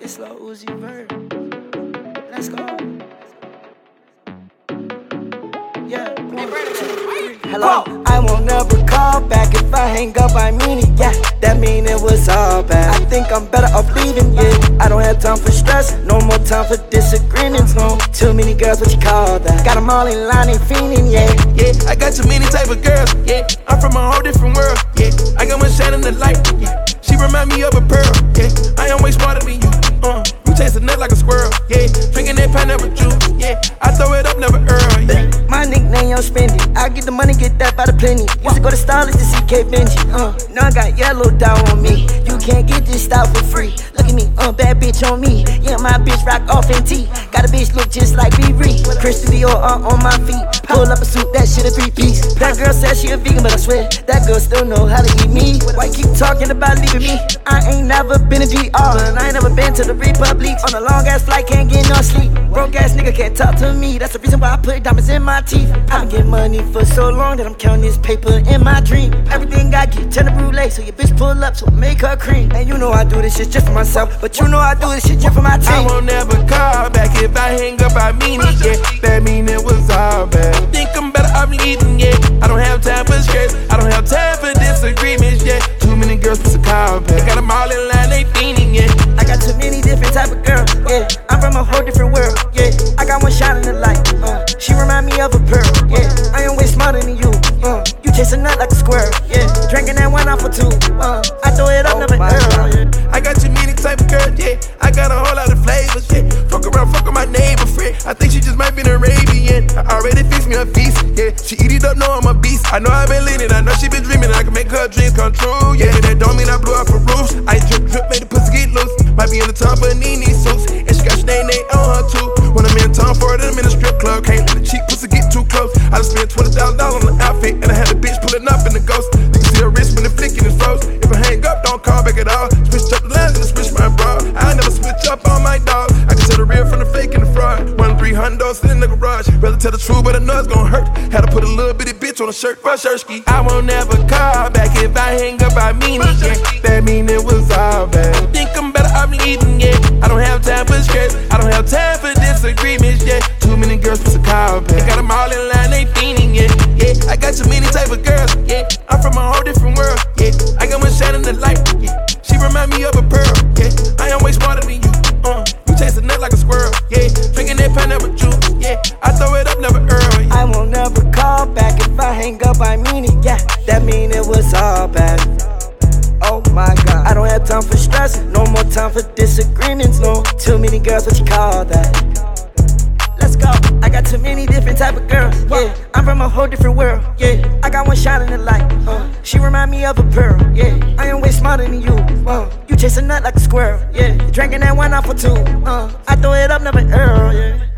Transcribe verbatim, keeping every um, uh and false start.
It's Lil Uzi Vert. Let's go. Yeah. Hello. I won't never call back if I hang up. I mean it. Yeah. That mean it was all bad. I think I'm better off leaving. Yeah. I don't have time for stress. No more time for disagreements. No. Too many girls. What you call that? Got 'em all in line. They fiending. Yeah. Yeah. I got too many type of girls. Yeah. I'm from a whole different world. Yeah. I got one shining the light. Yeah. She remind me of a pearl. Yeah. I am way smarter than you. Uh. You taste a nut like a squirrel. Yeah. Drinking that pineapple juice. Yeah. I throw it up, never earl. Yeah. My nickname, Young Spendy. I get the money, get that by the plenty. Used to go to Starless to see K Benji. Uh, now I got yellow down on me. You can't get this style for free. Look at me, uh, bad bitch on me. Yeah, my bitch rock off in T. Got a bitch look just like B Ree. Christian Dior uh, on my feet. Pull up a suit, that shit a three piece. That girl said she a vegan, but I swear that girl still know how to eat me. Why keep talking about leaving me? I ain't never been a G R, and I ain't never been to the Republic. On a long ass flight, can't get no sleep. Broke ass nigga can't talk to me. That's the reason why I put diamonds in my teeth. I've been getting money for so long that I'm counting this paper in my dream. Everything I get, turn the brulee, so your bitch pull up, so I make her cream. And you know I do this shit just for myself, but you know I do this shit just for my team. I won't never call back if I hang up, I mean it, yeah. That mean it was all bad. I think I'm better off leaving, yeah. I don't have time for stress, I don't have time for disagreements, yeah. Too many girls supposed to call back. Got 'em all in line, they fiending, yeah. I got too many different type of girls, yeah. I'm from a whole different world, yeah. I got one shining the light, uh. She remind me of a pearl, yeah. I am way smarter than you, uh. You chase a nut like a squirrel, yeah. Drinking that one off for two, uh. I throw it up, never earl, yeah. I got too many type of girls, yeah. I got a whole lot of flavors, yeah. Fuck around, fuck with my neighbor friend. I think she just might be an Arabian. I already fixed me a feast, yeah. She eat it up, know I'm a beast. I know I've been leaning, I know she been dreaming. I can make her dreams come true, yeah. That don't mean I blew up her roofs. I drip, drip, made the pussy get loose. Might be in the top of Nene suits, and she got Sinead on her too. When I'm in town for it, I'm in a strip club. Can't let the cheap pussy get too close. I just spent twenty thousand dollars on the outfit, and I had the bitch pulling up in the ghost. You can see her wrist when the flicking is froze. If I hang up, don't call back at all. Switch up the lines and switch my bra. I never switch up on my dog. I can tell the real from the fake and the fraud. One three hundred in the garage. Rather tell the truth, but I know it's gonna hurt. Had to put a little bitty bitch on a shirt for a shirt ski. I won't never call back if I hang up, I mean it, yeah. That mean it was all bad. I think I'm better off leaving, yeah. I don't have time for stress, I don't have time for disagreements, yeah. Too many girls supposed to call back. Got 'em all in line, they fiending, yeah. Yeah, I got too many type of girls, yeah. I'm from a whole different world, yeah. I got one shining the light, yeah. She remind me of a pearl, yeah. I am way smarter than you, uh. You taste a nut like a squirrel, yeah. Drinking that pineapple juice, yeah. I throw it up, never earl, yeah. I won't never call back if I hang up, I mean it, yeah. That mean it was all bad. Oh my God, I don't have time for stress, no more time for disagreements, no. Too many girls, what you call that? Let's go. I got too many different type of girls, yeah. I'm from a whole different world, yeah. I got one shining the light, uh. She remind me of a pearl, yeah. I am way smarter than you, uh. You chase a nut like a squirrel, yeah. Drinking that one off for two, uh. I throw it up, never earl, yeah.